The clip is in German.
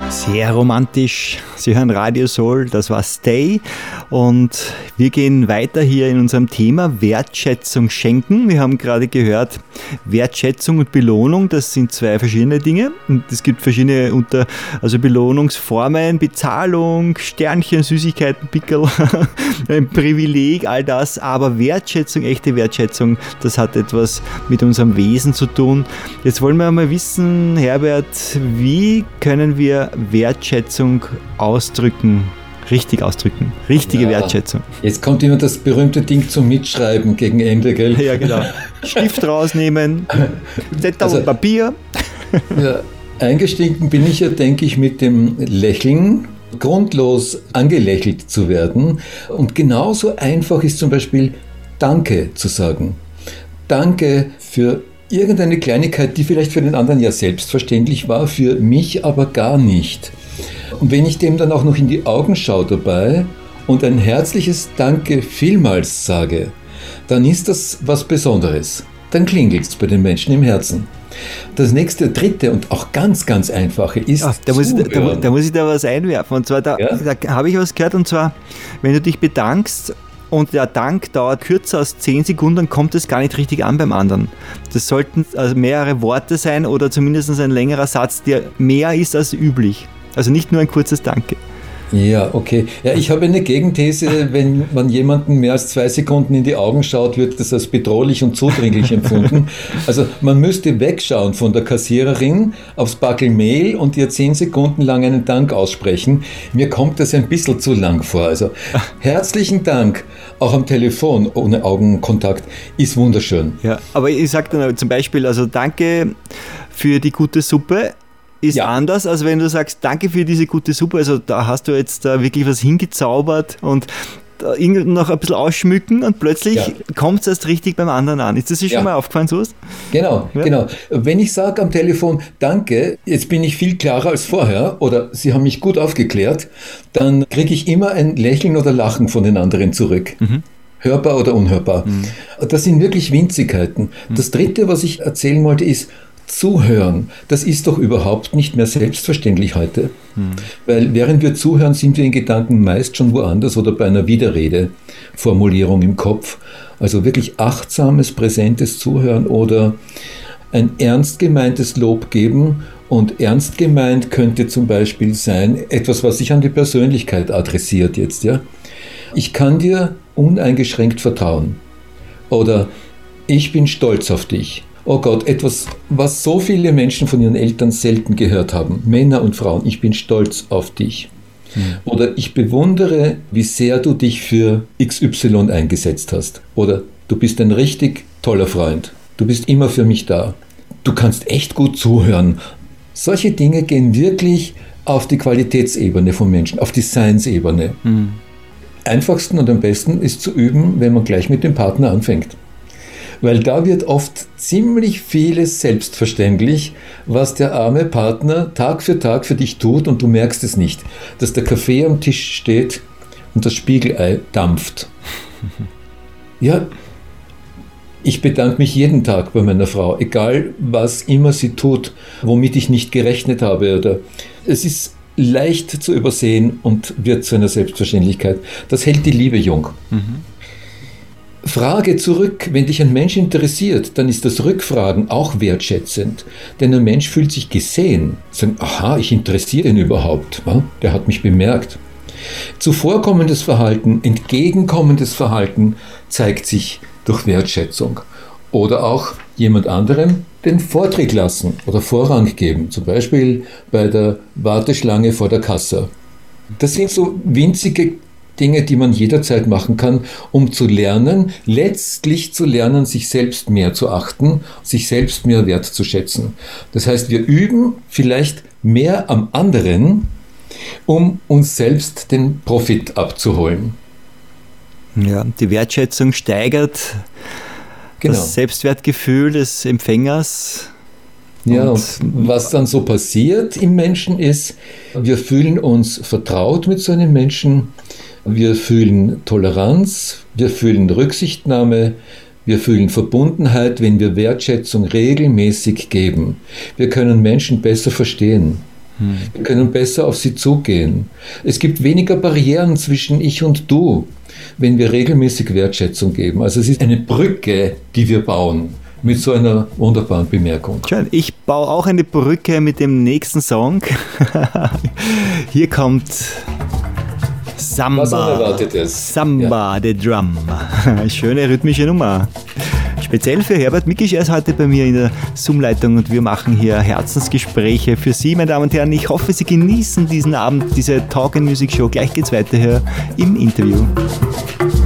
Sehr romantisch. Sie hören Radio Soul, das war Stay. Und wir gehen weiter hier in unserem Thema Wertschätzung schenken. Wir haben gerade gehört, Wertschätzung und Belohnung, das sind zwei verschiedene Dinge. Und es gibt verschiedene Belohnungsformen, Bezahlung, Sternchen, Süßigkeiten, Pickel, ein Privileg, all das. Aber Wertschätzung, echte Wertschätzung, das hat etwas mit unserem Wesen zu tun. Jetzt wollen wir mal wissen, Herbert, wie können wir Wertschätzung ausdrücken? Richtig ausdrücken. Richtige Wertschätzung. Jetzt kommt immer das berühmte Ding zum Mitschreiben gegen Ende, gell? Ja, genau. Stift rausnehmen, Zettel und Papier. Ja, eingestiegen bin ich ja, denke ich, mit dem Lächeln, grundlos angelächelt zu werden. Und genauso einfach ist zum Beispiel Danke zu sagen. Danke für irgendeine Kleinigkeit, die vielleicht für den anderen ja selbstverständlich war, für mich aber gar nicht. Und wenn ich dem dann auch noch in die Augen schaue dabei und ein herzliches Danke vielmals sage, dann ist das was Besonderes. Dann klingelt es bei den Menschen im Herzen. Das nächste, dritte und auch ganz, ganz einfache ist da muss ich da was einwerfen. Und zwar, da habe ich was gehört, und zwar, wenn du dich bedankst und der Dank dauert kürzer als 10 Sekunden, dann kommt es gar nicht richtig an beim anderen. Das sollten also mehrere Worte sein oder zumindest ein längerer Satz, der mehr ist als üblich. Also nicht nur ein kurzes Danke. Ja, okay. Ja, ich habe eine Gegenthese, wenn man jemanden mehr als 2 Sekunden in die Augen schaut, wird das als bedrohlich und zudringlich empfunden. Also man müsste wegschauen von der Kassiererin aufs Backel Mehl und ihr 10 Sekunden lang einen Dank aussprechen. Mir kommt das ein bisschen zu lang vor. Also herzlichen Dank, auch am Telefon ohne Augenkontakt, ist wunderschön. Ja, aber ich sage dann zum Beispiel, also danke für die gute Suppe. Ist anders, als wenn du sagst, danke für diese gute Suppe, also da hast du jetzt wirklich was hingezaubert und noch ein bisschen ausschmücken und plötzlich kommt es erst richtig beim anderen an. Ist das dir schon mal aufgefallen, sowas? Genau. Wenn ich sage am Telefon, danke, jetzt bin ich viel klarer als vorher oder Sie haben mich gut aufgeklärt, dann kriege ich immer ein Lächeln oder Lachen von den anderen zurück. Mhm. Hörbar oder unhörbar. Mhm. Das sind wirklich Winzigkeiten. Das dritte, was ich erzählen wollte, ist, Zuhören, das ist doch überhaupt nicht mehr selbstverständlich heute. Weil während wir zuhören, sind wir in Gedanken meist schon woanders oder bei einer Widerredeformulierung im Kopf. Also wirklich achtsames, präsentes Zuhören oder ein ernst gemeintes Lob geben. Und ernst gemeint könnte zum Beispiel sein, etwas, was sich an die Persönlichkeit adressiert jetzt. Ja? Ich kann dir uneingeschränkt vertrauen. Oder ich bin stolz auf dich. Oh Gott, etwas, was so viele Menschen von ihren Eltern selten gehört haben. Männer und Frauen, ich bin stolz auf dich. Oder ich bewundere, wie sehr du dich für XY eingesetzt hast. Oder du bist ein richtig toller Freund. Du bist immer für mich da. Du kannst echt gut zuhören. Solche Dinge gehen wirklich auf die Qualitätsebene von Menschen, auf die Seinsebene. Einfachsten und am besten ist zu üben, wenn man gleich mit dem Partner anfängt. Weil da wird oft ziemlich vieles selbstverständlich, was der arme Partner Tag für Tag für dich tut und du merkst es nicht, dass der Kaffee am Tisch steht und das Spiegelei dampft. Ja, ich bedanke mich jeden Tag bei meiner Frau, egal was immer sie tut, womit ich nicht gerechnet habe. Oder es ist leicht zu übersehen und wird zu einer Selbstverständlichkeit. Das hält die Liebe jung. Frage zurück, wenn dich ein Mensch interessiert, dann ist das Rückfragen auch wertschätzend. Denn ein Mensch fühlt sich gesehen. Sagen, aha, ich interessiere ihn überhaupt. Der hat mich bemerkt. Zuvorkommendes Verhalten, entgegenkommendes Verhalten zeigt sich durch Wertschätzung. Oder auch jemand anderem den Vortritt lassen oder Vorrang geben. Zum Beispiel bei der Warteschlange vor der Kasse. Das sind so winzige Dinge, die man jederzeit machen kann, um zu lernen, letztlich zu lernen, sich selbst mehr zu achten, sich selbst mehr wertzuschätzen. Das heißt, wir üben vielleicht mehr am anderen, um uns selbst den Profit abzuholen. Ja, die Wertschätzung steigert das Selbstwertgefühl des Empfängers. Ja, und was dann so passiert im Menschen ist, wir fühlen uns vertraut mit so einem Menschen, wir fühlen Toleranz, wir fühlen Rücksichtnahme, wir fühlen Verbundenheit, wenn wir Wertschätzung regelmäßig geben. Wir können Menschen besser verstehen. Wir können besser auf sie zugehen. Es gibt weniger Barrieren zwischen ich und du, wenn wir regelmäßig Wertschätzung geben. Also es ist eine Brücke, die wir bauen. Mit so einer wunderbaren Bemerkung. Schön. Ich baue auch eine Brücke mit dem nächsten Song. Hier kommt Samba. Was Unerwartetes. Samba, ja. The Drum. Schöne rhythmische Nummer. Speziell für Herbert Mikisch, er ist heute bei mir in der Zoom-Leitung und wir machen hier Herzensgespräche für Sie, meine Damen und Herren. Ich hoffe, Sie genießen diesen Abend, diese Talk and Music Show. Gleich geht's weiter hier im Interview.